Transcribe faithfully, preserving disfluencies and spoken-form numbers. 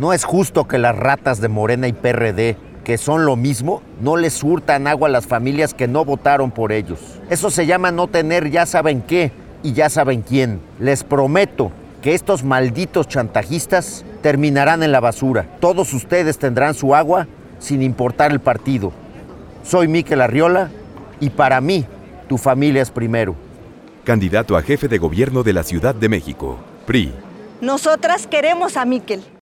no es justo que las ratas de Morena y P R D, que son lo mismo, no les surtan agua a las familias que no votaron por ellos. Eso se llama no tener ya saben qué y ya saben quién. Les prometo que estos malditos chantajistas terminarán en la basura. Todos ustedes tendrán su agua sin importar el partido. Soy Mikel Arriola y para mí, tu familia es primero. Candidato a jefe de gobierno de la Ciudad de México, P R I. Nosotras queremos a Mikel.